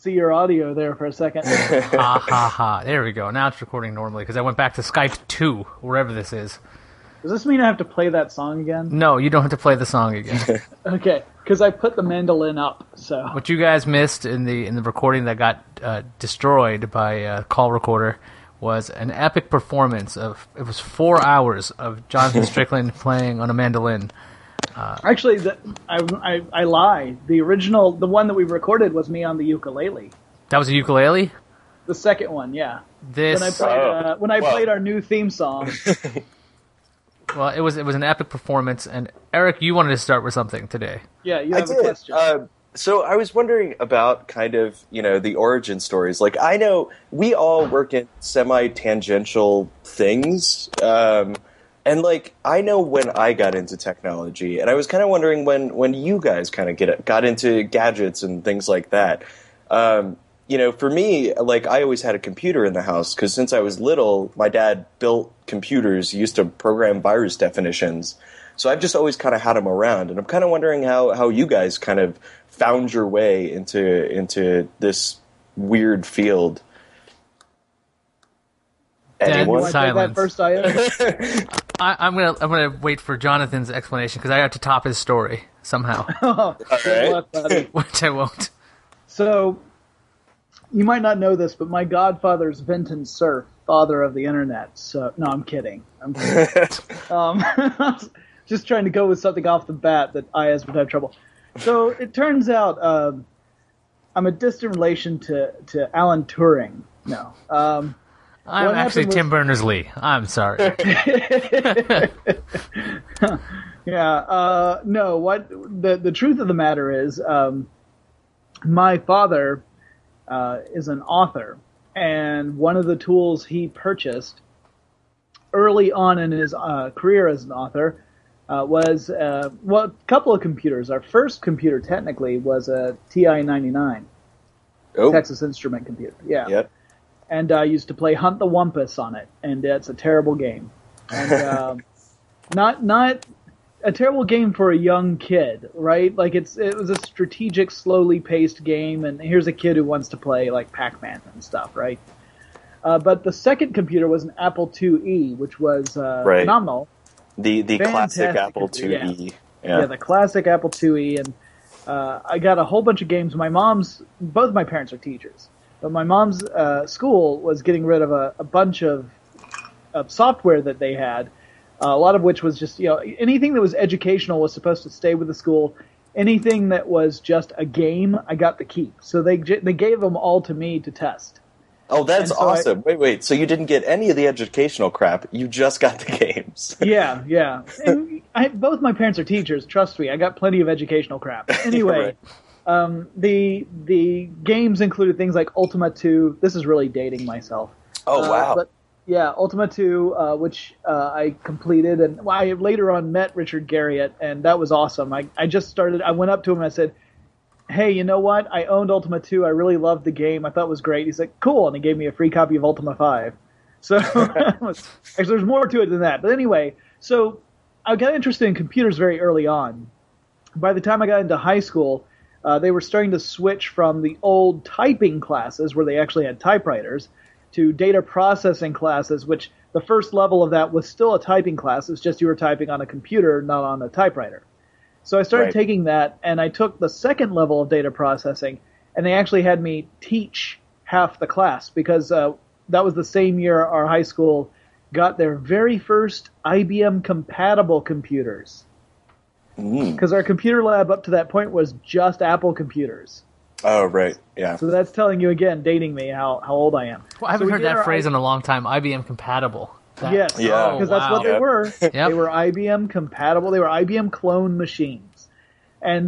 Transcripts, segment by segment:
see your audio there for a second. Ha ha ha. There we go. Now it's recording normally because I went back to Skype 2, wherever this is. Does this mean I have to play that song again? No, you don't have to play the song again. Okay, because I put the mandolin up, so... What you guys missed in the recording that got destroyed by call recorder was an epic performance of... It was 4 hours of Jonathan Strickland playing on a mandolin. Actually, I lie. The original, the one that we recorded was me on the ukulele. That was a ukulele? The second one, yeah. This... When I played our new theme song... Well, it was an epic performance, and Eric, you wanted to start with something today. Yeah, you have a question. So I was wondering about kind of, the origin stories. Like, I know we all work in semi-tangential things, and, I know when I got into technology, and I was kind of wondering when you guys kind of got into gadgets and things like that. For me, I always had a computer in the house because since I was little, my dad built computers, used to program virus definitions. So I've just always kind of had them around. And I'm kind of wondering how you guys kind of found your way into this weird field. Anyone? Silence. That first I'm gonna wait for Jonathan's explanation because I have to top his story somehow. All right. Luck, buddy. Which I won't. So... You might not know this, but my godfather's Vinton Cerf, father of the internet. So no, I'm kidding. Just trying to go with something off the bat that IS would have trouble. So it turns out I'm a distant relation to Alan Turing. No, I'm actually Tim Berners-Lee. I'm sorry. Yeah. No. What the truth of the matter is, my father. Is an author, and one of the tools he purchased early on in his career as an author was a couple of computers. Our first computer, technically, was a TI-99, Texas Instrument computer. Yeah. Yep. And I used to play Hunt the Wumpus on it, and it's a terrible game. And not a terrible game for a young kid, right? Like it was a strategic, slowly paced game, and here's a kid who wants to play like Pac-Man and stuff, right? But the second computer was an Apple IIe, which was phenomenal. The classic Apple IIe. Yeah, the classic Apple IIe, and I got a whole bunch of games. Both my parents are teachers, but my mom's school was getting rid of a bunch of software that they had. A lot of which was just, anything that was educational was supposed to stay with the school. Anything that was just a game, I got to keep. So they gave them all to me to test. Oh, that's awesome. Wait. So you didn't get any of the educational crap. You just got the games. Yeah. And both my parents are teachers. Trust me, I got plenty of educational crap. Anyway, right. The games included things like Ultima 2. This is really dating myself. Oh, wow. But, yeah, Ultima 2, which I completed, and I later on met Richard Garriott, and that was awesome. I went up to him and I said, hey, you know what? I owned Ultima 2. I really loved the game. I thought it was great. He's like, cool, and he gave me a free copy of Ultima 5. So, actually, there's more to it than that. But anyway, so I got interested in computers very early on. By the time I got into high school, they were starting to switch from the old typing classes, where they actually had typewriters, to data processing classes, which the first level of that was still a typing class. It's just you were typing on a computer, not on a typewriter. So I started taking that, and I took the second level of data processing, and they actually had me teach half the class, because that was the same year our high school got their very first IBM-compatible computers. Because our computer lab up to that point was just Apple computers. Oh, right, yeah. So that's telling you, again, dating me, how old I am. Well, I haven't heard that phrase in a long time, IBM compatible. Yes, because that's what they were. Yep. They were IBM compatible. They were IBM clone machines. And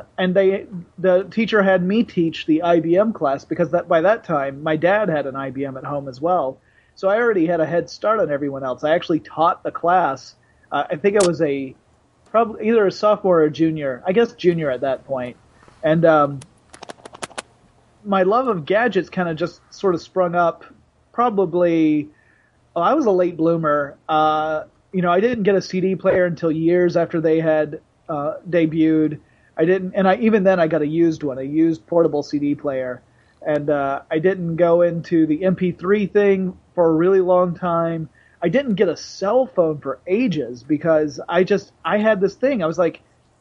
the teacher had me teach the IBM class, because by that time, my dad had an IBM at home as well. So I already had a head start on everyone else. I actually taught the class. I think I was probably either a sophomore or a junior. I guess junior at that point. And my love of gadgets kind of just sort of sprung up probably, I was a late bloomer. I didn't get a CD player until years after they had debuted. Even then I got a used one, a used portable CD player. And I didn't go into the MP3 thing for a really long time. I didn't get a cell phone for ages because I had this thing. I was like,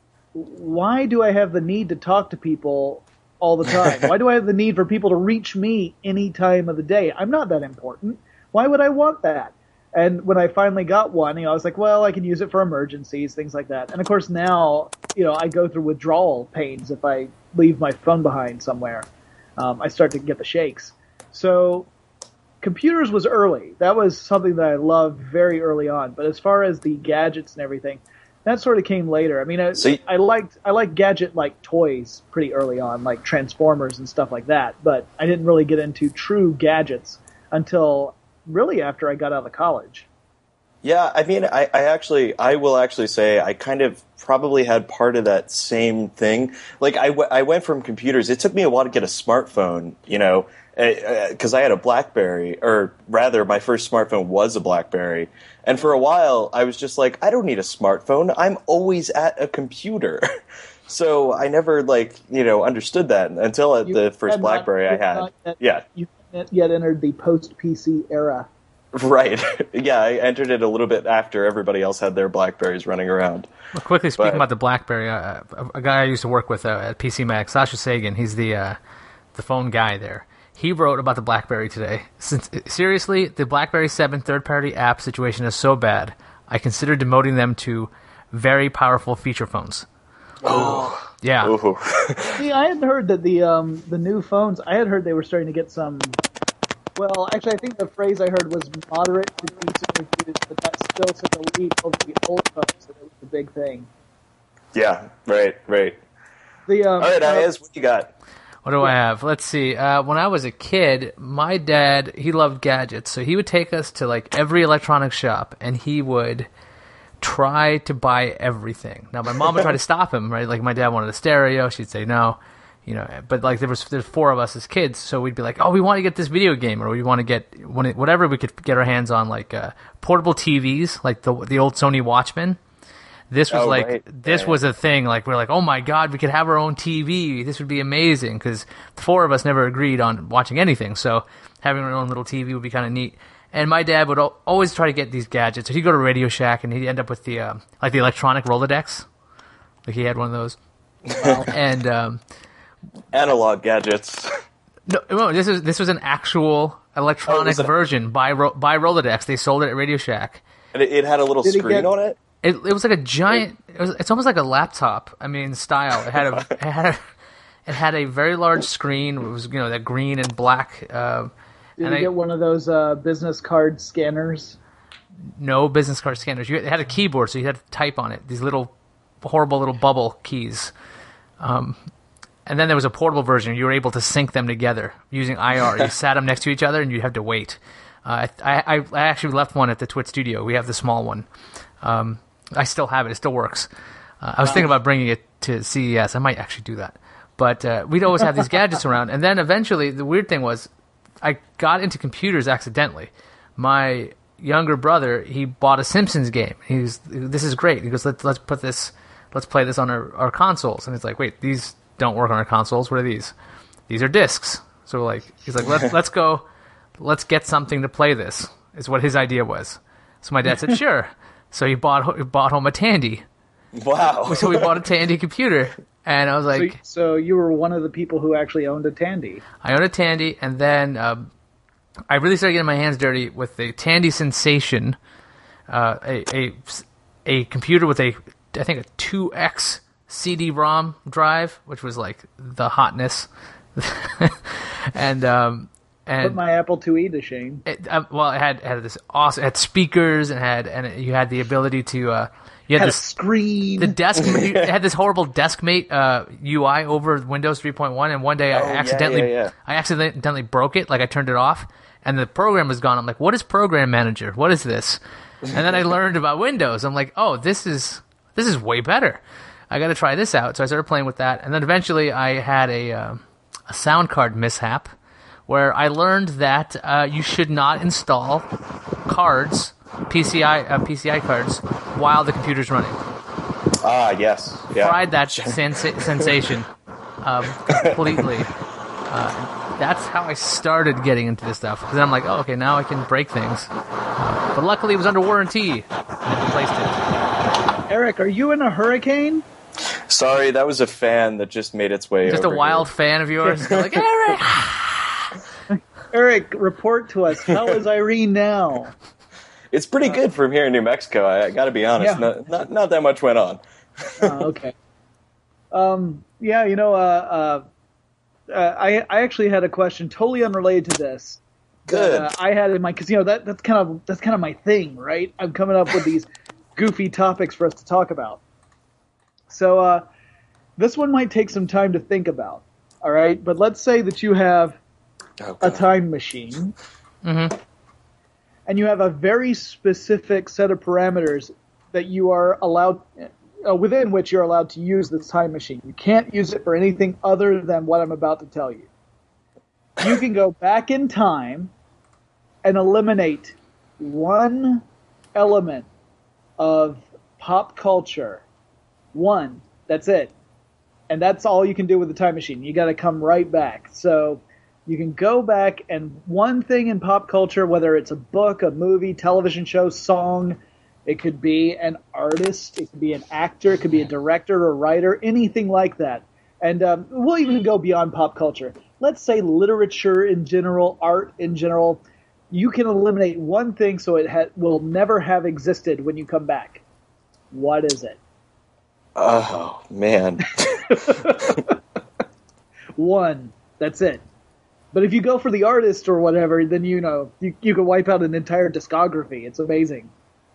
why do I have the need to talk to people all the time? Why do I have the need for people to reach me any time of the day? I'm not that important. Why would I want that? And when I finally got one, I was like, well, I can use it for emergencies, things like that. And of course now, I go through withdrawal pains if I leave my phone behind somewhere. I start to get the shakes. So computers was early. That was something that I loved very early on. But as far as the gadgets and everything, that sort of came later. I mean, I liked gadget like toys pretty early on, like Transformers and stuff like that. But I didn't really get into true gadgets until really after I got out of college. Yeah, I mean, I will actually say I kind of probably had part of that same thing. Like, I went from computers. It took me a while to get a smartphone, because I had a BlackBerry, or rather, my first smartphone was a BlackBerry. And for a while, I was just like, I don't need a smartphone. I'm always at a computer. So I never, understood that until at the first BlackBerry I had. Yeah. You hadn't yet entered the post-PC era. Right. Yeah, I entered it a little bit after everybody else had their BlackBerries running around. Well, quickly speaking about the BlackBerry, a guy I used to work with at PC Mag, Sasha Sagan, he's the phone guy there. He wrote about the BlackBerry today. Seriously, the BlackBerry 7 third-party app situation is so bad, I consider demoting them to very powerful feature phones. Oh. Yeah. See, I had heard that the new phones, I had heard they were starting to get some... Well, actually, I think the phrase I heard was moderate to decent reviews, but that's still such a leap over the old phones that it was a big thing. Yeah, right. All right, Ayaz, what you got? What do I have? Let's see. When I was a kid, my dad, he loved gadgets, so he would take us to every electronics shop, and he would try to buy everything. Now, my mom would try to stop him, right? Like, my dad wanted a stereo, she'd say no. But there's four of us as kids, so we'd be like, oh, we want to get this video game, or we want to get whatever we could get our hands on, like portable TVs, like the old Sony Watchman. This was this was a thing. Like, we're like, oh my god, we could have our own TV. This would be amazing, because the four of us never agreed on watching anything, so having our own little TV would be kind of neat. And my dad would always try to get these gadgets. So he'd go to Radio Shack, and he'd end up with the the electronic Rolodex. Like, he had one of those. Wow. And analog gadgets. No, this was an actual electronic version by Rolodex. They sold it at Radio Shack. And it had a little screen on it? It was like a giant. It's almost like a laptop. I mean, style. It had a very large screen. It was that green and black. Did you get one of those business card scanners? No business card scanners. It had a keyboard, so you had to type on it. These horrible little bubble keys. And then there was a portable version. You were able to sync them together using IR. You sat them next to each other, and you had to wait. I actually left one at the Twit studio. We have the small one. I still have it. It still works. I was thinking about bringing it to CES. I might actually do that. But we'd always have these gadgets around. And then eventually, the weird thing was, I got into computers accidentally. My younger brother, he bought a Simpsons game. This is great. He goes, let's play this on our consoles. And it's like, wait, these don't work on our consoles. What are these? These are discs. So he's like, let's get something to play this. Is what his idea was. So my dad said, sure. So he bought home a Tandy. Wow. So we bought a Tandy computer, and I was like, so you were one of the people who actually owned a Tandy. I owned a Tandy, and then I really started getting my hands dirty with the Tandy Sensation, a computer with I think a 2X CD-ROM drive, which was like the hotness, and put my Apple IIe to shame. It had this awesome. It had speakers and you had the ability to you had this screen. The desk. It had this horrible DeskMate UI over Windows 3.1, and one day I accidentally broke it. Like, I turned it off, and the program was gone. I'm like, what is Program Manager? What is this? And then I learned about Windows. I'm like, oh, this is way better. I got to try this out. So I started playing with that, and then eventually I had a sound card mishap where I learned that you should not install cards, PCI cards, while the computer's running. Ah, yes. Yeah. Tried that sensation completely. that's how I started getting into this stuff. Because I'm like, oh, okay, now I can break things. But luckily, it was under warranty. I replaced it. Eric, are you in a hurricane? Sorry, that was a fan that just made its way Just over a wild here. fan of yours. You're like, Eric! Eric, report to us. How is Irene now? It's pretty good from here in New Mexico. I got to be honest. Yeah. Not that much went on. Okay. Yeah, I actually had a question totally unrelated to this. Good. That, I had in my, because that's kind of my thing, right? I'm coming up with these goofy topics for us to talk about. So this one might take some time to think about. All right, but let's say that you have a time machine, Mm-hmm. and you have a very specific set of parameters that you are allowed, within which you're allowed to use this time machine. You can't use it for anything other than what I'm about to tell you. You can go back in time and eliminate one element of pop culture. One. That's it. And that's all you can do with the time machine. You got to come right back. So you can go back, and one thing in pop culture, whether it's a book, a movie, television show, song, it could be an artist, it could be an actor, it could be a director or writer, anything like that. And we'll even go beyond pop culture. Let's say literature in general, art in general. You can eliminate one thing so it will never have existed when you come back. What is it? Oh, man. One. That's it. But if you go for the artist or whatever, then you can wipe out an entire discography. It's amazing.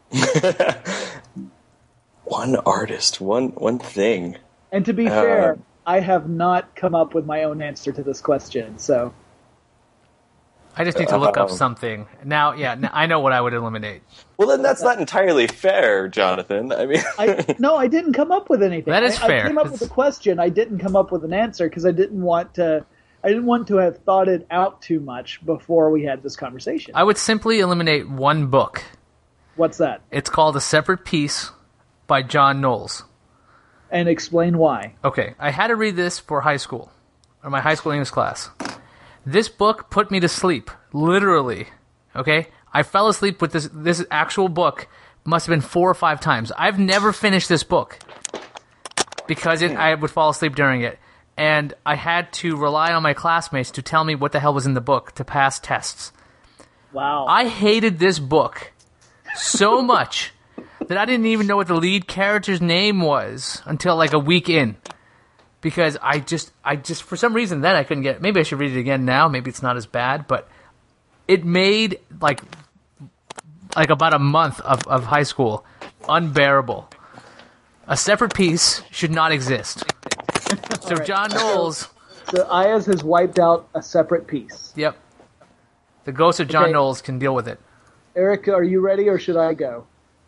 One artist, one thing. And to be fair, I have not come up with my own answer to this question, so... I just need to look up something. Now, I know what I would eliminate. Well, then that's not entirely fair, Jonathan. I mean... No, I didn't come up with anything. That is fair. I came up with a question. I didn't come up with an answer because I didn't want to have thought it out too much before we had this conversation. I would simply eliminate one book. What's that? It's called A Separate Peace by John Knowles. And explain why. Okay, I had to read this for high school, or my high school English class. This book put me to sleep, literally. Okay? I fell asleep with this actual book, must have been 4 or 5 times. I've never finished this book because I would fall asleep during it. And I had to rely on my classmates to tell me what the hell was in the book to pass tests. Wow. I hated this book so much that I didn't even know what the lead character's name was until like a week in. Because I just for some reason then I couldn't get it. Maybe I should read it again now. Maybe it's not as bad, but it made like about a month of high school unbearable. A Separate Peace should not exist. So right. John Knowles. So Ayaz has wiped out A Separate Peace. Yep. The ghost of John Knowles can deal with it. Eric, are you ready or should I go?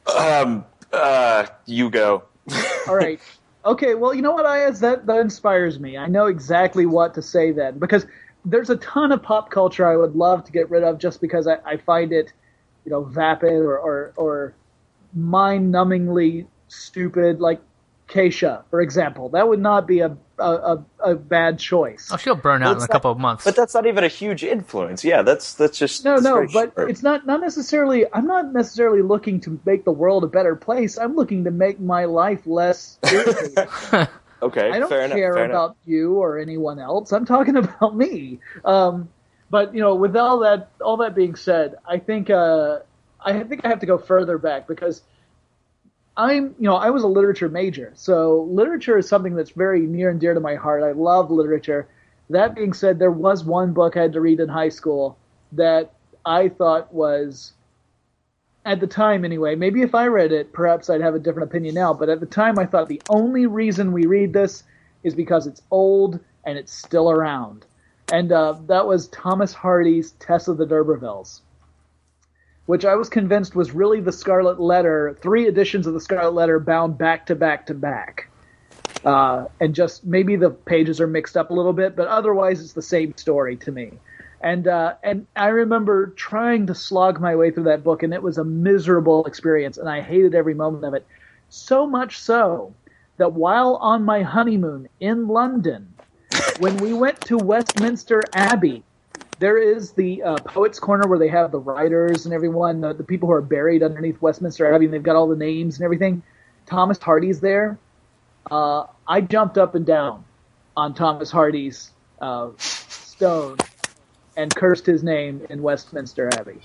You go. All right. Okay, well, you know what, Ayaz? That inspires me. I know exactly what to say then, because there's a ton of pop culture I would love to get rid of just because I find it, vapid or mind-numbingly stupid, like Keisha, for example. That would not be a bad choice. Oh, she'll burn out in a couple of months. But that's not even a huge influence. Yeah, that's just... No, but it's not necessarily... I'm not necessarily looking to make the world a better place. I'm looking to make my life less irritating. Okay, I don't care about you or anyone else. I'm talking about me. But, with all that being said, I think I have to go further back because I was a literature major, so literature is something that's very near and dear to my heart. I love literature. That being said, there was one book I had to read in high school that I thought was, at the time anyway, maybe if I read it, perhaps I'd have a different opinion now, but at the time I thought the only reason we read this is because it's old and it's still around. And that was Thomas Hardy's Tess of the D'Urbervilles, which I was convinced was really the Scarlet Letter, 3 editions of the Scarlet Letter bound back to back to back. And just maybe the pages are mixed up a little bit, but otherwise it's the same story to me. And I remember trying to slog my way through that book, and it was a miserable experience, and I hated every moment of it. So much so that while on my honeymoon in London, when we went to Westminster Abbey, there is the Poets' Corner where they have the writers and everyone, the people who are buried underneath Westminster Abbey, and they've got all the names and everything. Thomas Hardy's there. I jumped up and down on Thomas Hardy's stone and cursed his name in Westminster Abbey.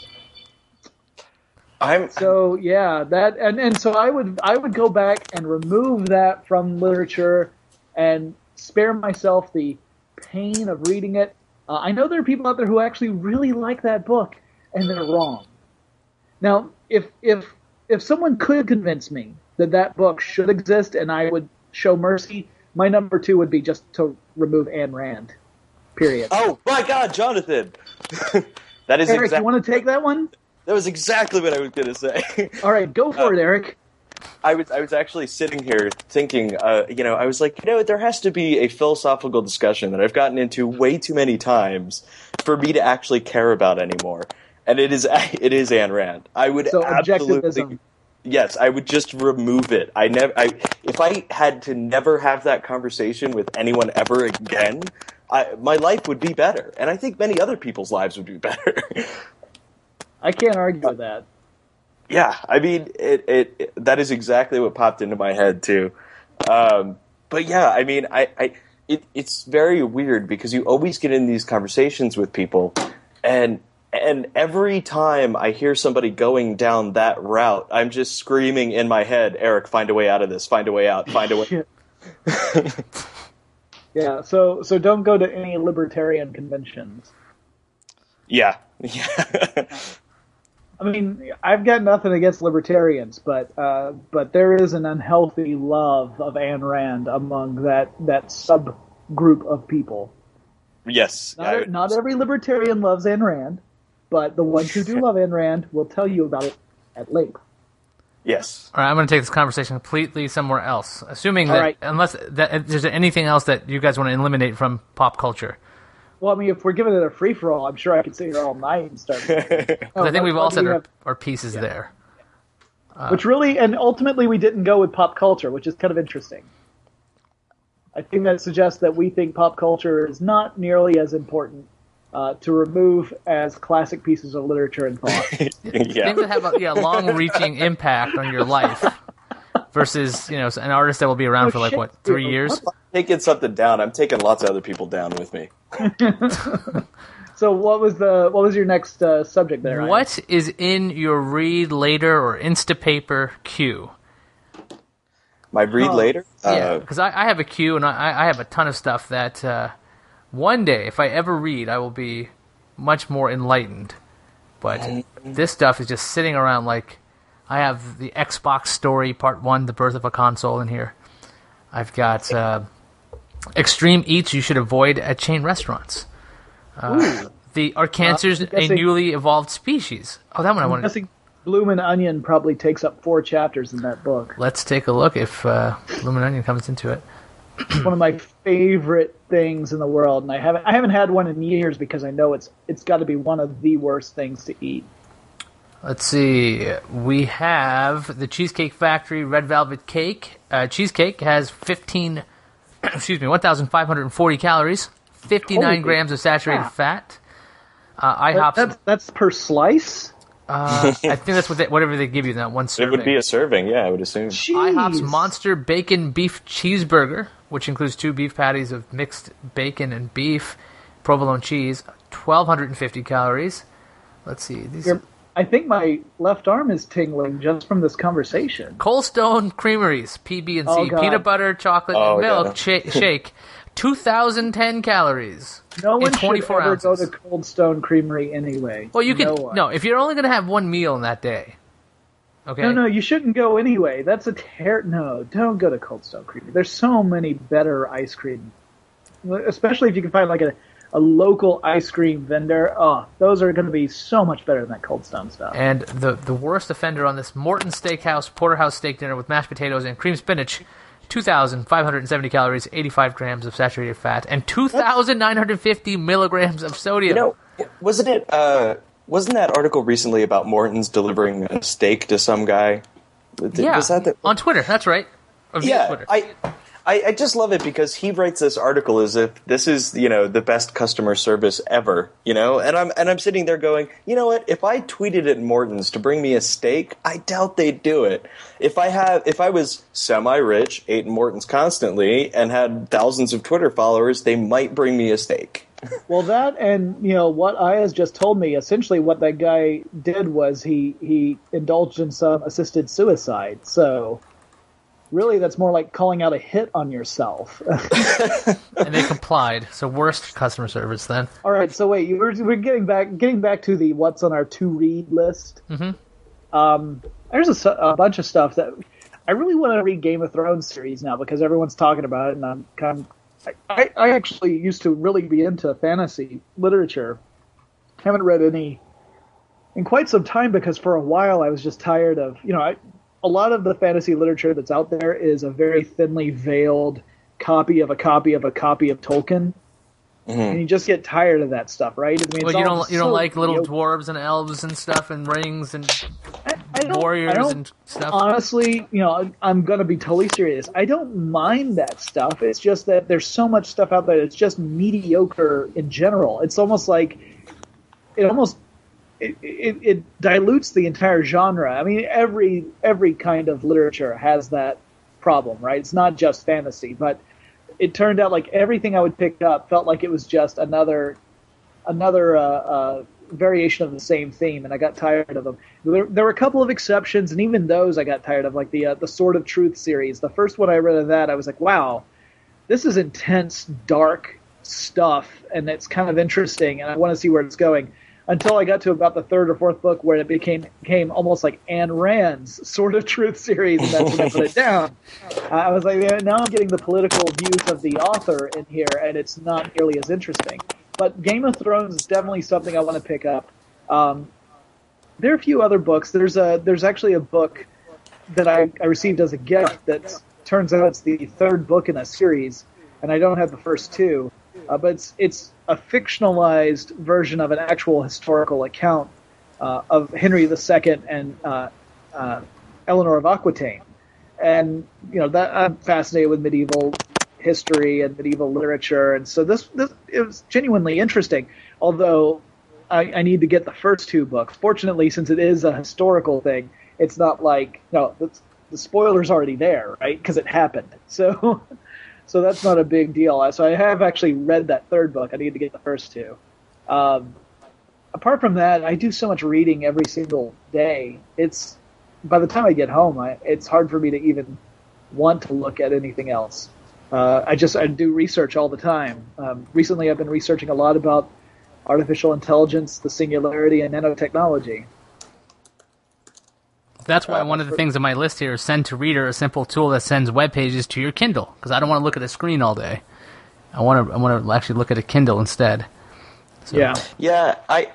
So I would go back and remove that from literature and spare myself the pain of reading it. I know there are people out there who actually really like that book, and they're wrong. Now, if someone could convince me that book should exist and I would show mercy, my number 2 would be just to remove Ayn Rand. Period. Oh my God, Jonathan! That is Eric, you want to take that one? That was exactly what I was going to say. All right, go for it, Eric. I was actually sitting here thinking, I was like, there has to be a philosophical discussion that I've gotten into way too many times for me to actually care about anymore, and it is Ayn Rand. I would objectivism. Yes, I would just remove it. If I had to never have that conversation with anyone ever again, my life would be better, and I think many other people's lives would be better. I can't argue with that. Yeah, I mean, that is exactly what popped into my head too. But yeah, I mean, it's very weird because you always get in these conversations with people, and every time I hear somebody going down that route, I'm just screaming in my head, Eric, find a way out of this, find a way out, find a way. Yeah, so don't go to any libertarian conventions. Yeah. I mean, I've got nothing against libertarians, but there is an unhealthy love of Ayn Rand among that subgroup of people. Yes. Not every libertarian loves Ayn Rand, but the ones who do love Ayn Rand will tell you about it at length. Yes. All right, I'm going to take this conversation completely somewhere else, assuming that unless there's anything else that you guys want to eliminate from pop culture. Well, I mean, if we're giving it a free-for-all, I'm sure I could sit here all night and start. I think we've all said our pieces there. Which really, and ultimately we didn't go with pop culture, which is kind of interesting. I think that suggests that we think pop culture is not nearly as important to remove as classic pieces of literature and thought. Things that have a long-reaching impact on your life versus, an artist that will be around for 3 years? I'm taking something down. I'm taking lots of other people down with me. So what was your next subject there? Ryan? What is in your read later or Instapaper queue? My read later? Yeah, because I have a queue and I have a ton of stuff that one day, if I ever read, I will be much more enlightened. But this stuff is just sitting around like I have the Xbox Story Part 1, The Birth of a Console in here. I've got Extreme Eats You Should Avoid at Chain Restaurants. Are cancers a newly evolved species? Oh, that one I wanted to... Bloomin' Onion probably takes up 4 chapters in that book. Let's take a look if Bloomin' Onion comes into it. It's one of my favorite things in the world, and I haven't had one in years because I know it's got to be one of the worst things to eat. Let's see. We have the Cheesecake Factory Red Velvet Cake. Cheesecake has 1,540 calories, 59 grams of saturated fat. IHOP's that's per slice. I think that's whatever they give you in that one serving. It would be a serving, yeah, I would assume. Jeez. IHOP's Monster Bacon Beef Cheeseburger, which includes 2 beef patties of mixed bacon and beef, provolone cheese, 1,250 calories. Let's see. I think my left arm is tingling just from this conversation. Cold Stone Creameries, PB&C, peanut butter, chocolate, and milk shake, 2,010 calories. No one in 24 should ever ounces. go to Cold Stone Creamery anyway. Well, no, if you're only going to have one meal in that day. Okay. No, you shouldn't go anyway. That's no, don't go to Cold Stone Creamery. There's so many better ice cream, especially if you can find like a local ice cream vendor. Oh, those are going to be so much better than that Cold Stone stuff. And the worst offender on this, Morton Steakhouse Porterhouse Steak Dinner with mashed potatoes and cream spinach, 2,570 calories, 85 grams of saturated fat, and 2,950 milligrams of sodium. Wasn't that article recently about Morton's delivering a steak to some guy? On Twitter, that's right. Yeah, Twitter. I just love it because he writes this article as if this is, the best customer service ever, and I'm sitting there going, you know what, if I tweeted at Morton's to bring me a steak, I doubt they'd do it. If I was semi-rich, ate Morton's constantly, and had thousands of Twitter followers, they might bring me a steak. Well, that and, what Ayaz just told me, essentially what that guy did was he indulged in some assisted suicide, so... Really, that's more like calling out a hit on yourself. And they complied. So worst customer service then. All right. So wait, we're getting back to the what's on our to read list. Mm-hmm. There's a bunch of stuff that I really want to read Game of Thrones series now because everyone's talking about it, and I actually used to really be into fantasy literature. Haven't read any in quite some time because for a while I was just tired of a lot of the fantasy literature that's out there is a very thinly veiled copy of a copy of a copy of Tolkien, and you just get tired of that stuff, right? I mean, well, you don't like little dwarves and elves and stuff and rings and warriors and stuff. Honestly, I'm going to be totally serious. I don't mind that stuff. It's just that there's so much stuff out there that's just mediocre in general. It's almost like it dilutes the entire genre. I mean, every kind of literature has that problem, right? It's not just fantasy, but it turned out like everything I would pick up felt like it was just another variation of the same theme, and I got tired of them. There were a couple of exceptions, and even those I got tired of, like the Sword of Truth series. The first one I read of that, I was like, wow, this is intense, dark stuff, and it's kind of interesting, and I want to see where it's going. Until I got to about the third or fourth book where it became almost like Ayn Rand's Sword of Truth series, and that's when I put it down. I was like, now I'm getting the political views of the author in here, and it's not nearly as interesting. But Game of Thrones is definitely something I want to pick up. There are a few other books. There's actually a book that I received as a gift that turns out it's the third book in a series, and I don't have the first two. But it's a fictionalized version of an actual historical account of Henry II and Eleanor of Aquitaine, and that I'm fascinated with medieval history and medieval literature, and so this it was genuinely interesting. Although I need to get the first two books. Fortunately, since it is a historical thing, it's not like the spoiler's already there, right? Because it happened. So that's not a big deal. So I have actually read that third book. I need to get the first two. Apart from that, I do so much reading every single day. By the time I get home, it's hard for me to even want to look at anything else. I do research all the time. Recently, I've been researching a lot about artificial intelligence, the singularity, and nanotechnology. That's why one of the things on my list here is Send to Reader, a simple tool that sends web pages to your Kindle, because I don't want to look at a screen all day. I want to actually look at a Kindle instead. So. Yeah.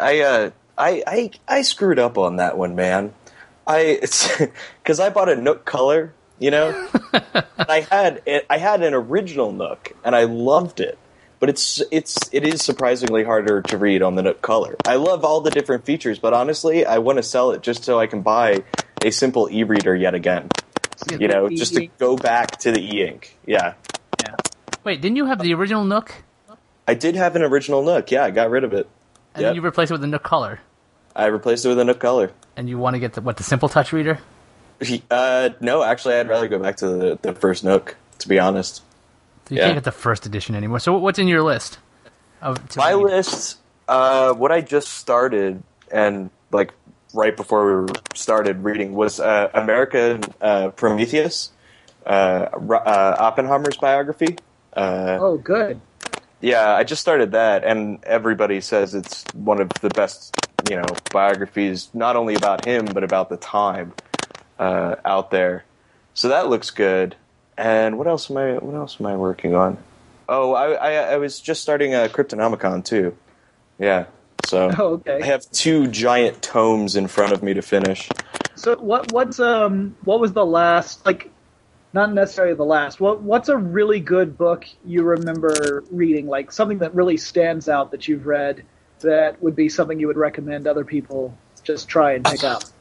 I screwed up on that one, man. Because I bought a Nook Color, I had an original Nook, and I loved it. But it is surprisingly harder to read on the Nook Color. I love all the different features, but honestly, I want to sell it just so I can buy a simple e-reader yet again. Just to go back to the e-ink. Yeah. Wait, didn't you have the original Nook? I did have an original Nook. Yeah, I got rid of it. And then you replaced it with a Nook Color. I replaced it with a Nook Color. And you want to get the Simple Touch reader? No, actually, I'd rather go back to the first Nook, to be honest. So you can't get the first edition anymore. So what's in your list? My list, what I just started, and right before we started reading, was American Prometheus, Oppenheimer's biography. Oh, good. Yeah, I just started that, and everybody says it's one of the best, biographies, not only about him, but about the time out there. So that looks good. And what else am I working on? Oh, I was just starting Cryptonomicon too. Yeah. So okay. I have 2 giant tomes in front of me to finish. So what was the last, not necessarily the last, what's a really good book you remember reading, like something that really stands out that you've read that would be something you would recommend other people just try and pick up?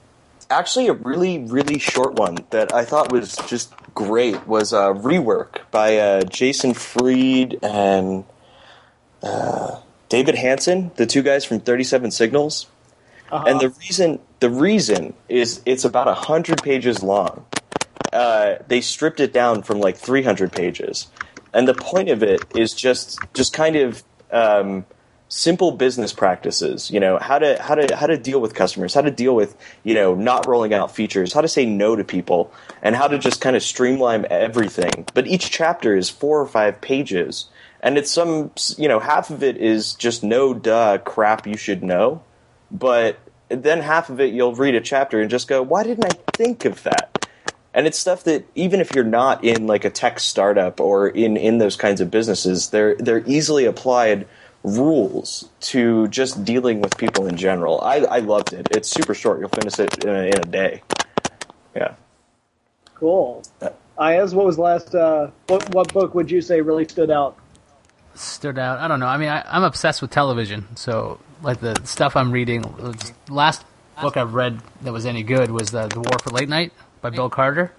Actually, a really, really short one that I thought was just great was Rework by Jason Fried and David Hansen, the two guys from 37 Signals. Uh-huh. And the reason is it's about 100 pages long. They stripped it down from like 300 pages. And the point of it is just kind of simple business practices, how to deal with customers, how to deal with, not rolling out features, how to say no to people, and how to just kind of streamline everything. But each chapter is 4 or 5 pages, and it's half of it is just no duh crap you should know, but then half of it you'll read a chapter and just go, why didn't I think of that? And it's stuff that even if you're not in like a tech startup or in those kinds of businesses, they're easily applied rules to just dealing with people in general. I loved it. It's super short. You'll finish it in a day. Yeah. Cool. Ayaz, what was the last? What book would you say really stood out? Stood out? I don't know. I mean, I'm obsessed with television, so like the stuff I'm reading. The last book I've read that was any good was the War for Late Night by Bill Carter.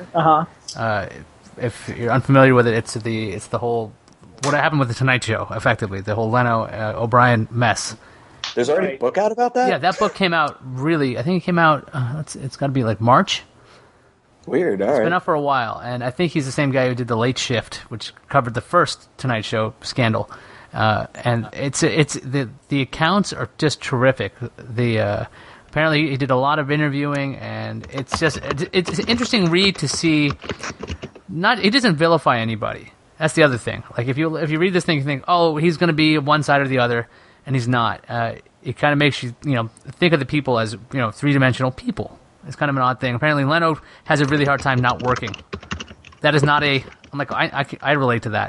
If you're unfamiliar with it, it's the whole what happened with the Tonight Show, effectively the whole Leno O'Brien mess. There's already a book out about that? Yeah, that book came out I think it came out it's got to be like March. Weird. All right. It's been out for a while, and I think he's the same guy who did The Late Shift, which covered the first Tonight Show scandal. And it's the accounts are just terrific. Apparently he did a lot of interviewing, and it's an interesting read to see. He doesn't vilify anybody. That's the other thing. Like if you read this thing, you think, oh, he's going to be one side or the other, and he's not. It kind of makes you think of the people as 3-dimensional people. It's kind of an odd thing. Apparently Leno has a really hard time not working. That is not I'm like I relate to that.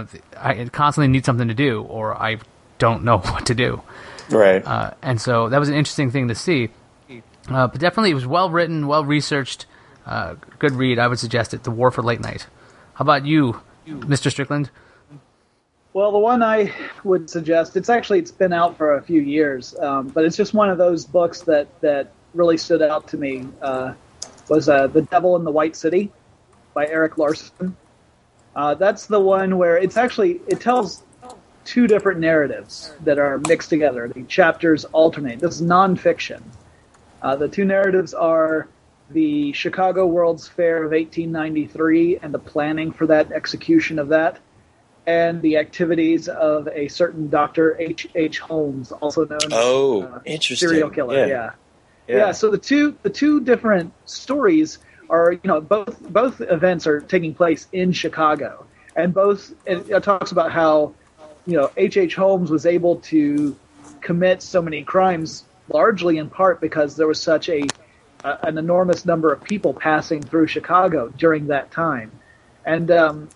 I constantly need something to do, or I don't know what to do. Right. And so that was an interesting thing to see. But definitely it was well written, well researched, good read. I would suggest it. The War for Late Night. How about you, Mr. Strickland? Well, the one I would suggest, it's been out for a few years, but it's just one of those books that really stood out to me, was The Devil in the White City by Erik Larson. That's the one where it tells 2 different narratives that are mixed together. The chapters alternate. This is nonfiction. The 2 narratives are the Chicago World's Fair of 1893 and the planning for that, execution of that, and the activities of a certain Dr. H.H. Holmes, also known as interesting. Serial killer. Yeah. So the two different stories are, both events are taking place in Chicago, and it talks about how, H.H. Holmes was able to commit so many crimes largely in part because there was such an enormous number of people passing through Chicago during that time. And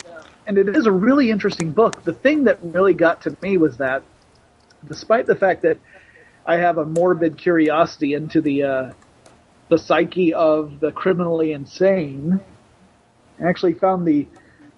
it is a really interesting book. The thing that really got to me was that, despite the fact that I have a morbid curiosity into the psyche of the criminally insane, I actually found the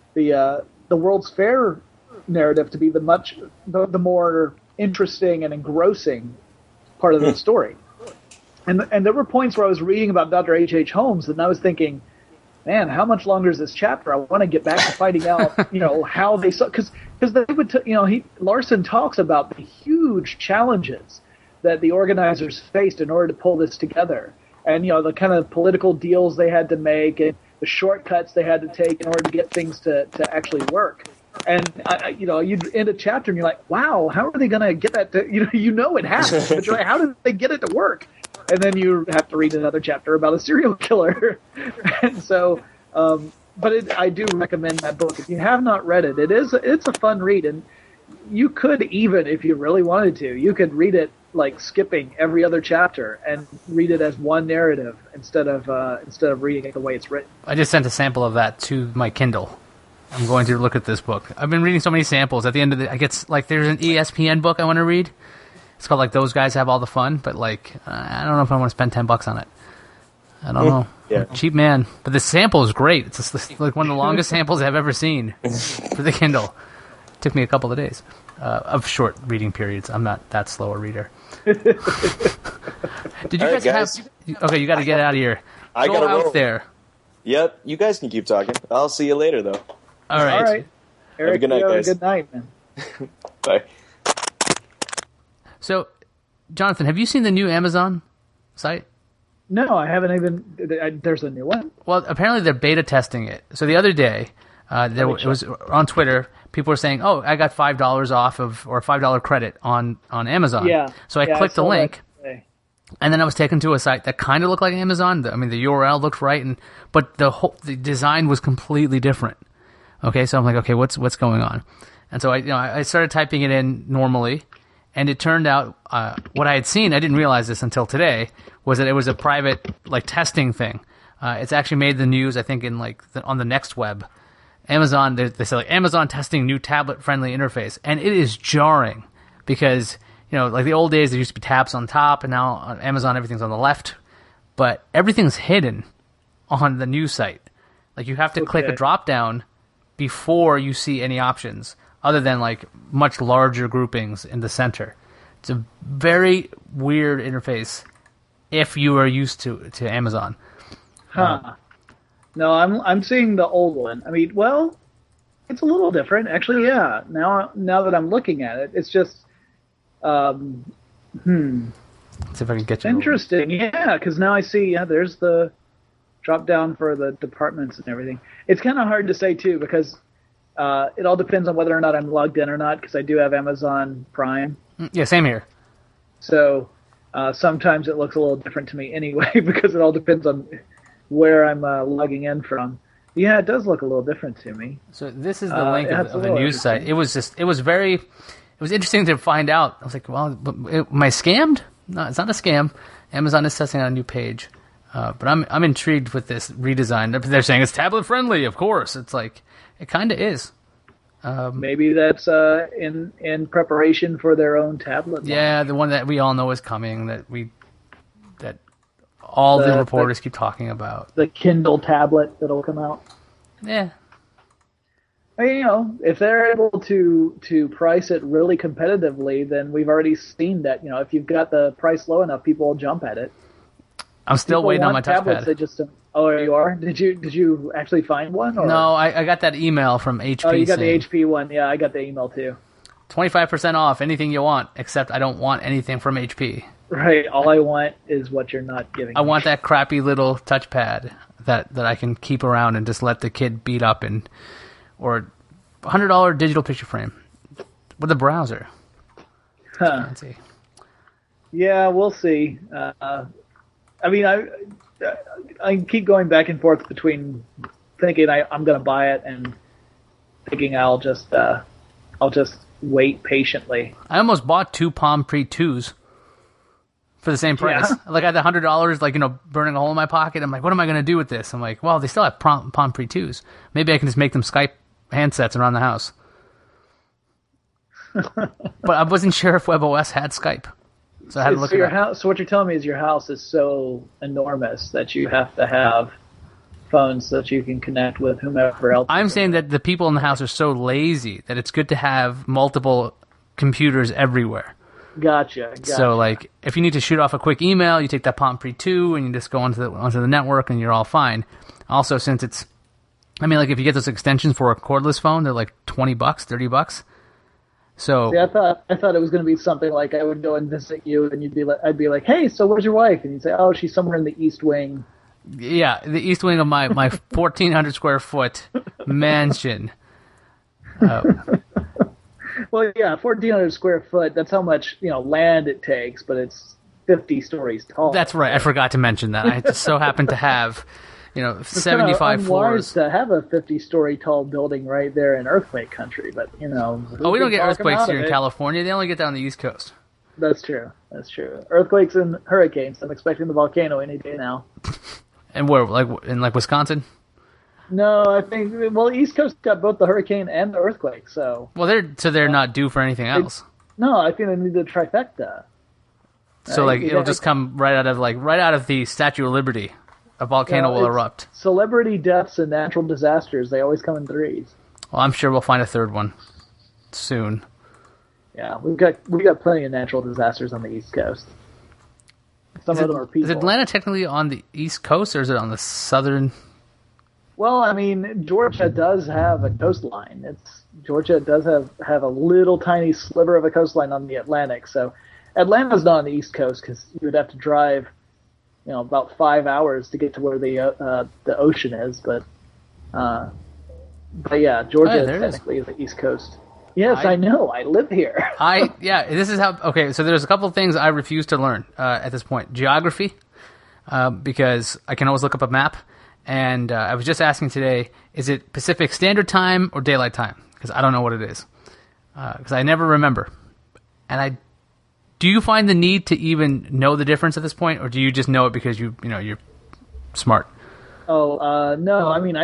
World's Fair narrative to be the more interesting and engrossing part of the story. And there were points where I was reading about Dr. H.H. Holmes, and I was thinking, man, how much longer is this chapter? I want to get back to finding out, how they saw, because they would, Larson talks about the huge challenges that the organizers faced in order to pull this together, and the kind of political deals they had to make, and the shortcuts they had to take in order to get things to actually work. And you'd end a chapter and you're like, wow, how are they going to get that to, it happens, but you're like, how did they get it to work? And then you have to read another chapter about a serial killer. And so, I do recommend that book. If you have not read it, it's a fun read, and you could, even if you really wanted to, you could read it like skipping every other chapter and read it as one narrative instead of reading it the way it's written. I just sent a sample of that to my Kindle. I'm going to look at this book. I've been reading so many samples. At the end of I get there's an ESPN book I want to read. It's called like Those Guys Have All the Fun, but I don't know if I want to spend $10 on it. I don't know. Yeah. I'm a cheap man, but the sample is great. It's just like one of the longest samples I've ever seen for the Kindle. It took me a couple of days of short reading periods. I'm not that slow a reader. Did you All right, guys have? Okay, you got to get out of here. I Go gotta out roll. there. Yep, you guys can keep talking. I'll see you later, though. All right. All right. Eric, Have a good night, you guys. a good night, man. Bye. So, Jonathan, have you seen the new Amazon site? No, I haven't even. There's a new one. Well, apparently they're beta testing it. So the other day, it was on Twitter. People were saying, "Oh, I got $5 off of or $5 credit on Amazon." Yeah. So I Yeah, clicked the saw that link, today. and then I was taken to a site that kind of looked like Amazon. I mean, the URL looked right, but the design was completely different. Okay, so I'm like, okay, what's going on? And so I started typing it in normally, and it turned out what I had seen, I didn't realize this until today, was that it was a private testing thing. It's actually made the news, I think, in on the Next Web. Amazon, they say Amazon testing new tablet-friendly interface, and it is jarring because like the old days there used to be tabs on top, and now on Amazon everything's on the left, but everything's hidden on the new site. Like you have to click a drop down before you see any options, other than much larger groupings in the center. It's a very weird interface if you are used to Amazon. Huh. No, I'm seeing the old one. I mean, well, it's a little different, actually. Yeah. Now that I'm looking at it, it's just, Let's see if I can get you. interesting. Yeah, because now I see. Yeah, there's the drop down for the departments and everything. It's kind of hard to say too because it all depends on whether or not I'm logged in or not. Because I do have Amazon Prime. Yeah, same here. So sometimes it looks a little different to me anyway because it all depends on where I'm logging in from. Yeah, it does look a little different to me. So this is the link of the little news site. It was interesting to find out. I was like, well, am I scammed? No, it's not a scam. Amazon is testing on a new page. But I'm intrigued with this redesign. They're saying it's tablet friendly, of course. It's like, it kind of is. Maybe that's in preparation for their own tablet. Yeah, the one that we all know is coming, that all the reporters keep talking about. The Kindle tablet that'll come out. Yeah. I mean, if they're able to price it really competitively, then we've already seen that, if you've got the price low enough, people will jump at it. I'm still waiting on my tablets, touchpad. they just don't. Oh, you are? Did you actually find one? Or? No, I got that email from HP. Oh, you got saying, the HP one. Yeah, I got the email too. 25% off anything you want, except I don't want anything from HP. Right. All I want is what you're not giving I me. want that crappy little touchpad that I can keep around and just let the kid beat up or $100 digital picture frame with a browser. Huh. Fancy. Yeah, we'll see. I mean, I keep going back and forth between thinking I'm going to buy it and thinking I'll just wait patiently. I almost bought 2 Palm Pre 2s for the same price. Yeah. Like I had the $100, burning a hole in my pocket. I'm like, what am I going to do with this? I'm like, well, they still have Palm Pre 2s. Maybe I can just make them Skype handsets around the house. But I wasn't sure if WebOS had Skype. So I had to look So it your up. house. So what you're telling me is your house is so enormous that you have to have phones so that you can connect with whomever else. I'm saying that the people in the house are so lazy that it's good to have multiple computers everywhere. Gotcha. So, if you need to shoot off a quick email, you take that Palm Pre 2 and you just go onto the network and you're all fine. Also, since it's, if you get those extensions for a cordless phone, they're like $20, $30. So See, I thought it was going to be something like I would go and visit you, and I'd be like, hey, so where's your wife? And you'd say, oh, she's somewhere in the East Wing. yeah, the east wing of my 1,400 square foot mansion. Well, yeah, 1,400 square foot. That's how much land it takes, but it's 50 stories tall. That's right. I forgot to mention that. I just so happen to have, It's 75 kinda unwise floors. to have a 50-story tall building right there in earthquake country, but Oh, we don't get earthquakes here in California. They only get down on the East Coast. That's true. Earthquakes and hurricanes. I'm expecting the volcano any day now. And where, in Wisconsin? No, I think East Coast got both the hurricane and the earthquake. So Well, they're not due for anything else. no, I think they need the trifecta. So it'll just come right out of the Statue of Liberty. A volcano will it's erupt. Celebrity deaths and natural disasters, they always come in threes. Well, I'm sure we'll find a third one soon. Yeah, we've got plenty of natural disasters on the East Coast. Some of them are people. Is Atlanta technically on the East Coast, or is it on the southern? Well, I mean, Georgia does have a coastline. Georgia does have a little tiny sliver of a coastline on the Atlantic. So Atlanta's not on the East Coast because you would have to drive, about 5 hours to get to where the ocean is. But yeah, Georgia technically is the East Coast. Yes, I know. I live here. This is how. Okay, so there's a couple of things I refuse to learn at this point. Geography, because I can always look up a map. And I was just asking today, is it Pacific Standard Time or Daylight Time? Because I don't know what it is. Because I never remember. And do you find the need to even know the difference at this point, or do you just know it because you're smart? Oh, no. I mean,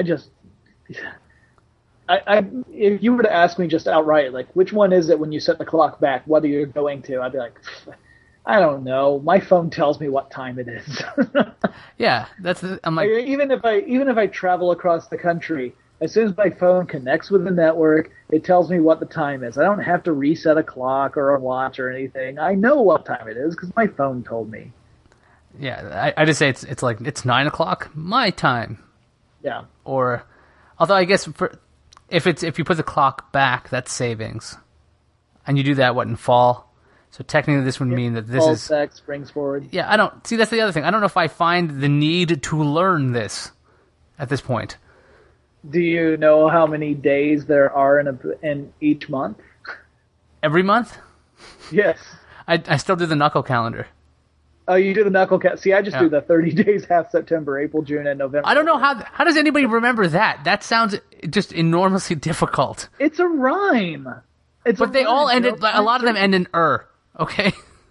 if you were to ask me just outright, like, which one is it when you set the clock back, what are you going to? I'd be like, I don't know. My phone tells me what time it is. Yeah, I'm like, even if I travel across the country, as soon as my phone connects with the network, it tells me what the time is. I don't have to reset a clock or a watch or anything. I know what time it is because my phone told me. Yeah, I just say it's like it's 9 o'clock my time. Yeah. Or, although I guess if you put the clock back, that's savings, and you do that in fall. So technically, this would mean that this falls back, springs forward. Yeah, I don't see. That's the other thing. I don't know if I find the need to learn this at this point. Do you know how many days there are in each month? Every month? Yes. I still do the knuckle calendar. Oh, you do the knuckle calendar. See, I just do the 30 days, half September, April, June, and November. I don't know how does anybody remember that? That sounds just enormously difficult. It's a rhyme. But they all ended. A lot of them end in Okay.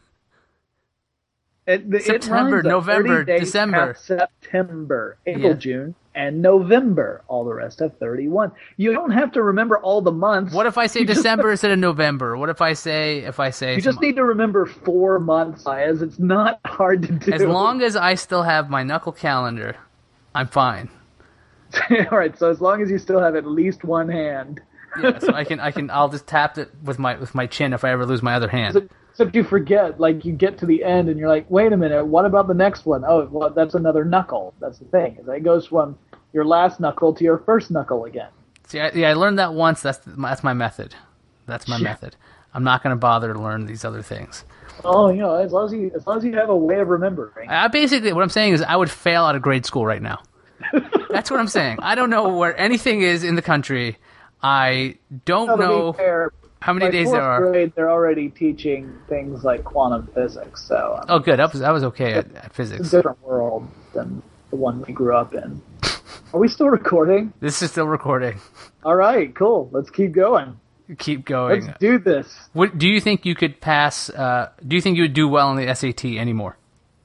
September, November, December. September, April, June, and November. All the rest have 31. You don't have to remember all the months. What if I say December instead of November? What if I say You just need to remember 4 months, as it's not hard to do. As long as I still have my knuckle calendar, I'm fine. All right, so as long as you still have at least one hand. Yeah, so I'll just tap it with my chin if I ever lose my other hand. Except you forget, like, you get to the end and you're like, wait a minute, what about the next one? Oh, well, that's another knuckle. That's the thing. It goes from your last knuckle to your first knuckle again. See, I learned that once. That's my method. That's my method. I'm not going to bother to learn these other things. Oh, as long as you have a way of remembering. Basically, what I'm saying is I would fail out of grade school right now. That's what I'm saying. I don't know where anything is in the country. I don't know how many days there are. Grade, they're already teaching things like quantum physics. So oh, good. I was okay at physics. It's a different world than the one we grew up in. Are we still recording? This is still recording. All right, cool. Let's keep going. Keep going. Let's do this. What do you think you could pass? Do you think you would do well on the SAT anymore?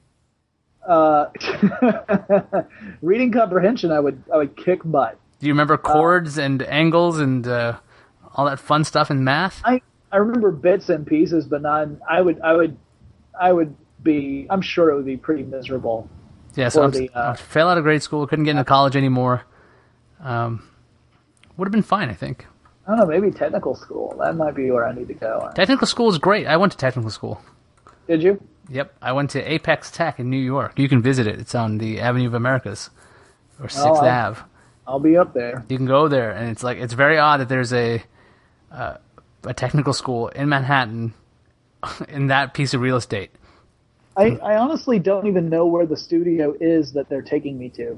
Reading comprehension, I would kick butt. Do you remember chords and angles and all that fun stuff in math? I remember bits and pieces, but not. I would be. I'm sure it would be pretty miserable. Yeah, so I fell out of grade school. Couldn't get into college anymore. Would have been fine, I think. I don't know. Maybe technical school. That might be where I need to go. Technical school is great. I went to technical school. Did you? Yep, I went to Apex Tech in New York. You can visit it. It's on the Avenue of Americas, or 6th Ave. I'll be up there. You can go there, and it's very odd that there's a technical school in Manhattan in that piece of real estate. I honestly don't even know where the studio is that they're taking me to.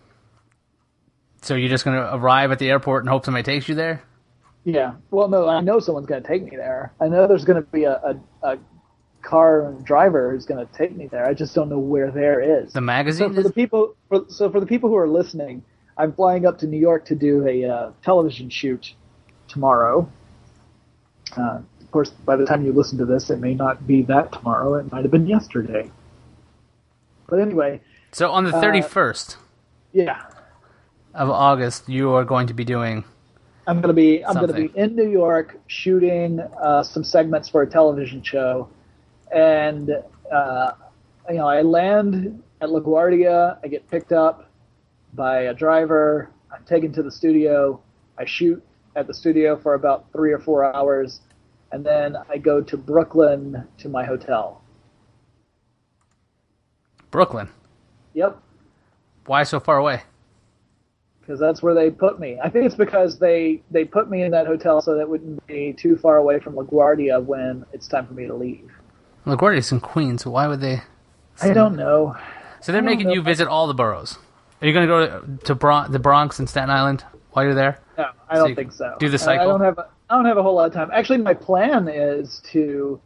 So you're just going to arrive at the airport and hope somebody takes you there? Yeah. Well, no, I know someone's going to take me there. I know there's going to be a car driver who's going to take me there. I just don't know where there is. The magazine? So for the people who are listening, I'm flying up to New York to do a television shoot tomorrow. Of course, by the time you listen to this, it may not be that tomorrow. It might have been yesterday. But anyway. So on the 31st of August, you are going to be doing I'm going to be in New York shooting some segments for a television show. And, I land at LaGuardia. I get picked up by a driver. I'm taken to the studio. I shoot at the studio for about 3 or 4 hours. And then I go to Brooklyn to my hotel. Brooklyn. Yep. Why so far away? Because that's where they put me. I think it's because they put me in that hotel so that it wouldn't be too far away from LaGuardia when it's time for me to leave. LaGuardia's in Queens, so why would they... I don't know. So they're making you visit all the boroughs. Are you going to go to the Bronx and Staten Island while you're there? No, I don't think so. Do the cycle? I don't have a whole lot of time. Actually, my plan is to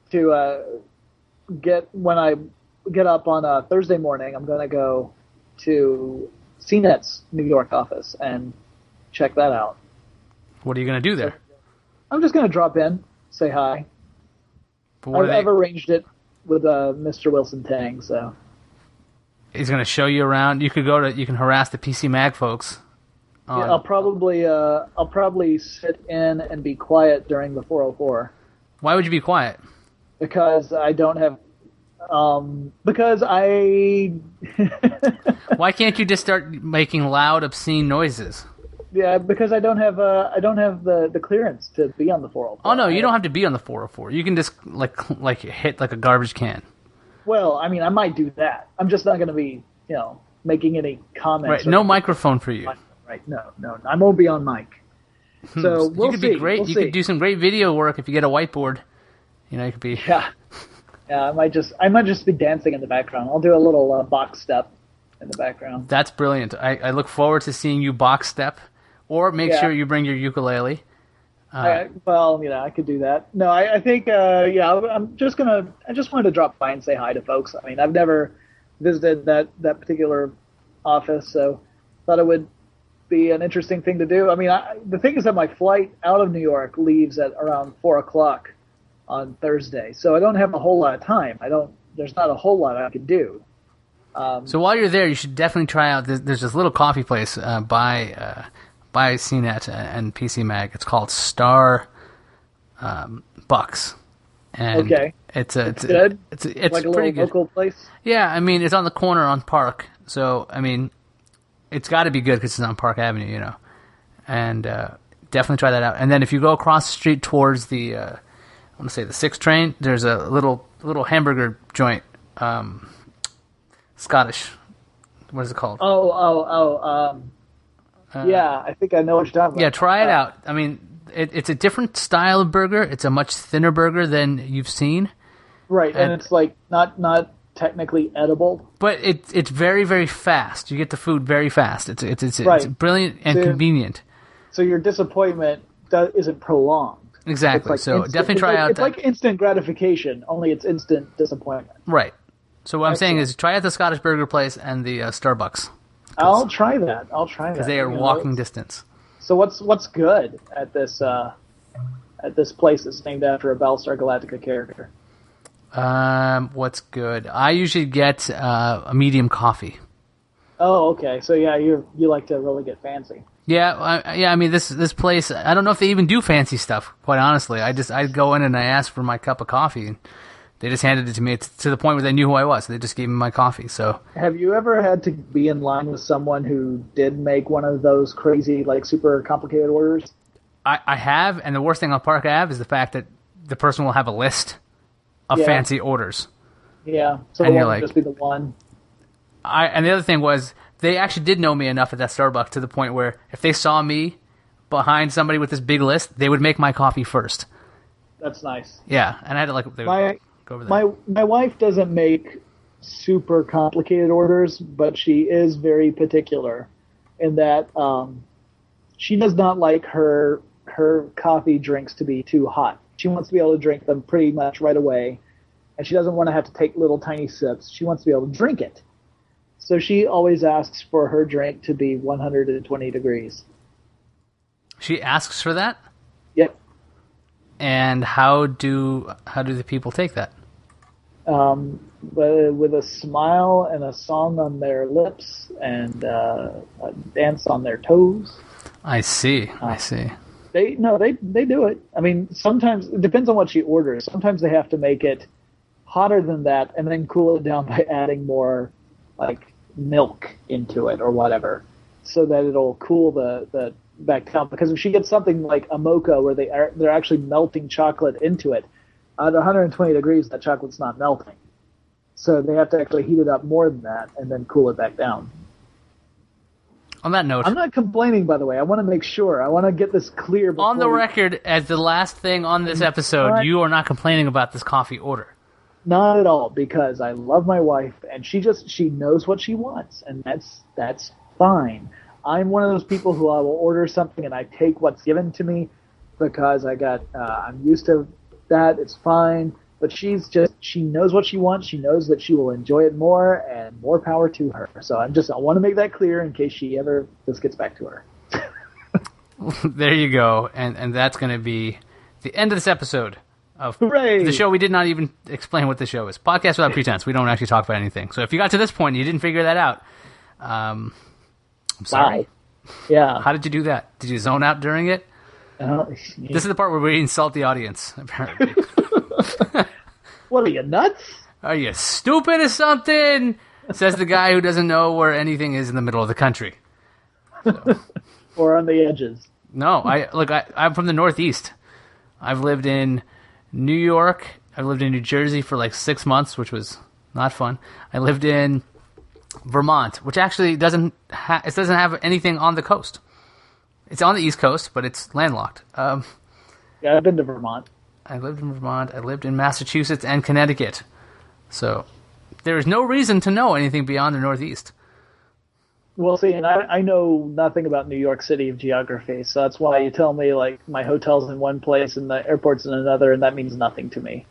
get, when I get up on a Thursday morning, I'm going to go to CNET's New York office and check that out. What are you going to do there? I'm just going to drop in, say hi. I've arranged it with Mr. Wilson Tang, so he's going to show you around. You can harass the PC Mag folks. Yeah, I'll probably sit in and be quiet during the 404. Why would you be quiet? Because I don't have. Because I. Why can't you just start making loud, obscene noises? Yeah, because I don't have the clearance to be on the 404. Oh no, you don't have to be on the 404. You can just like hit like a garbage can. Well, I mean, I might do that. I'm just not going to be, making any comments. Right, no microphone for you. Right, no, I won't be on mic. So we'll you could see. be great. We'll you see. could do some great video work if you get a whiteboard. You could be. Yeah. I might just be dancing in the background. I'll do a little box step in the background. That's brilliant. I look forward to seeing you box step, or make sure you bring your ukulele. I could do that. No, I think, I just wanted to drop by and say hi to folks. I mean, I've never visited that particular office, so thought it would be an interesting thing to do. I mean, the thing is that my flight out of New York leaves at around 4:00 on Thursday, so I don't have a whole lot of time. There's not a whole lot I could do. So while you're there, you should definitely try out. There's this little coffee place by CNET and PC Mag. It's called Star Bucks, and it's good. It's like a pretty little local place. Yeah, I mean it's on the corner on Park, so I mean it's got to be good because it's on Park Avenue, and definitely try that out. And then if you go across the street towards the I want to say the 6 train, there's a little hamburger joint, Scottish. What is it called? Yeah, I think I know what you're talking about. Yeah, try it out. I mean, it's a different style of burger. It's a much thinner burger than you've seen. Right, and it's like not technically edible. But it's very, very fast. You get the food very fast. It's brilliant and convenient. So your disappointment isn't prolonged. Exactly. Like so definitely try out. It's like instant gratification, only it's instant disappointment. Right. So what I'm saying is try out the Scottish burger place and the Starbucks. I'll try that. Because they are walking distance. So what's good at this place that's named after a Battlestar Galactica character? What's good? I usually get a medium coffee. Oh, okay. So yeah, you like to really get fancy. Yeah, I mean this place. I don't know if they even do fancy stuff. Quite honestly, I go in and I ask for my cup of coffee, and they just handed it to me to the point where they knew who I was. They just gave me my coffee. So, have you ever had to be in line with someone who did make one of those crazy, like super complicated orders? I have, and the worst thing on Park Ave is the fact that the person will have a list of fancy orders. Yeah, so and the you're one like, would just be the one. And the other thing was, they actually did know me enough at that Starbucks to the point where if they saw me behind somebody with this big list, they would make my coffee first. That's nice. Yeah, and I had to go over there. My wife doesn't make super complicated orders, but she is very particular in that she does not like her coffee drinks to be too hot. She wants to be able to drink them pretty much right away, and she doesn't want to have to take little tiny sips. She wants to be able to drink it. So she always asks for her drink to be 120 degrees. She asks for that? Yep. And how do the people take that? With a smile and a song on their lips and a dance on their toes. I see. They do it. I mean, sometimes it depends on what she orders. Sometimes they have to make it hotter than that and then cool it down by adding more like milk into it or whatever, so that it'll cool the back down. Because if she gets something like a mocha where they're actually melting chocolate into it, at 120 degrees, that chocolate's not melting. So they have to actually heat it up more than that and then cool it back down. On that note, I'm not complaining, by the way. I want to make sure. I want to get this clear. On the record, as the last thing on this episode, you are not complaining about this coffee order. Not at all, because I love my wife, and she knows what she wants, and that's fine. I'm one of those people who I will order something and I take what's given to me because I'm used to that. It's fine. But she knows what she wants. She knows that she will enjoy it more, and more power to her. So I want to make that clear in case this gets back to her. There you go. And that's going to be the end of this episode of Hooray! The show. We did not even explain what the show is. Podcast Without Pretense. We don't actually talk about anything. So if you got to this point and you didn't figure that out, I'm sorry. Wow. Yeah. How did you do that? Did you zone out during it? Yeah. This is the part where we insult the audience, apparently. What are you, nuts? Are you stupid or something? Says the guy who doesn't know where anything is in the middle of the country. So. Or on the edges. No, I'm from the Northeast. I've lived in New York. I've lived in New Jersey for like 6 months, which was not fun. I lived in Vermont, which actually doesn't have anything on the coast. It's on the East Coast, but it's landlocked. Yeah, I've been to Vermont. I lived in Vermont. I lived in Massachusetts and Connecticut. So there is no reason to know anything beyond the Northeast. Well, see, and I know nothing about New York City of geography, so that's why you tell me, like, my hotel's in one place and the airport's in another, and that means nothing to me.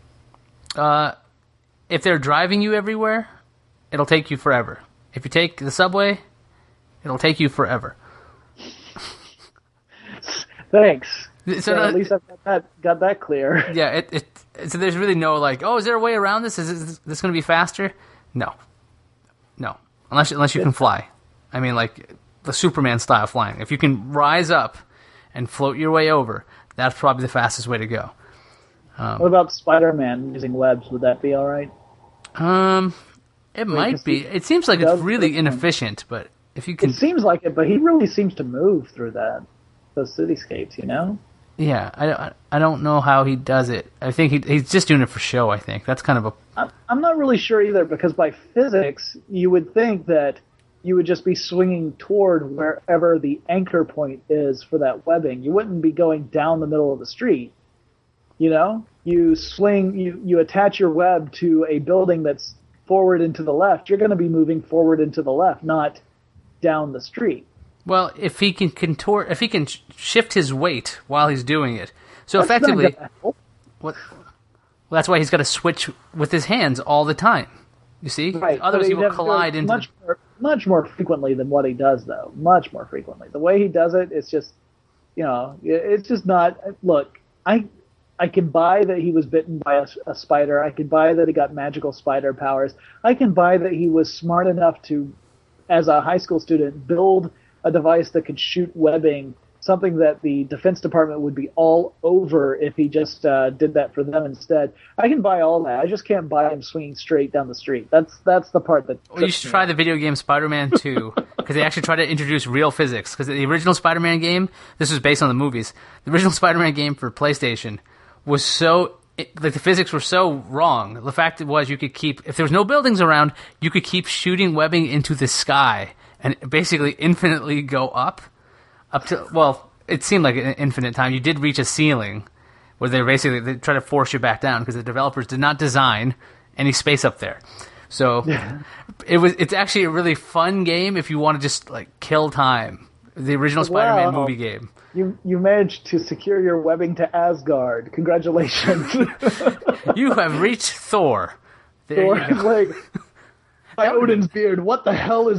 If they're driving you everywhere, it'll take you forever. If you take the subway, it'll take you forever. Thanks. So at least I've got that clear. Yeah, so there's really no, like, is there a way around this? Is this going to be faster? No. Unless you can fly. I mean, like, the Superman style flying. If you can rise up and float your way over, that's probably the fastest way to go. What about Spider-Man using webs? Would that be all right? It might be. It seems like it's really inefficient, but if you can... It seems like it, but he really seems to move through those cityscapes, you know? Yeah, I don't know how he does it. I think he's just doing it for show, I think. That's kind of a... I'm not really sure either, because by physics, you would think that you would just be swinging toward wherever the anchor point is for that webbing. You wouldn't be going down the middle of the street. You know? You attach your web to a building that's forward and to the left. You're going to be moving forward and to the left, not down the street. Well, if he can shift his weight while he's doing it. So that's effectively, that's why he's got to switch with his hands all the time. You see? Right. Otherwise he will collide into... Much more frequently than what he does, though. Much more frequently. The way he does it, it's just, it's just not... Look, I can buy that he was bitten by a spider. I can buy that he got magical spider powers. I can buy that he was smart enough to, as a high school student, build a device that could shoot webbing, something that the Defense Department would be all over if he just did that for them instead. I can buy all that. I just can't buy him swinging straight down the street. That's the part that... Well, you should try the video game Spider-Man 2, because they actually try to introduce real physics. Because the original Spider-Man game, this was based on the movies, the original Spider-Man game for PlayStation was so... the physics were so wrong. The fact was you could keep... If there was no buildings around, you could keep shooting webbing into the sky and basically infinitely go up to, well, it seemed like an infinite time. You did reach a ceiling where they try to force you back down because the developers did not design any space up there. So it's actually a really fun game if you want to just like kill time. The original Spider-Man movie game. You managed to secure your webbing to Asgard. Congratulations. You have reached Thor. Thor is like, by Odin's beard, what the hell is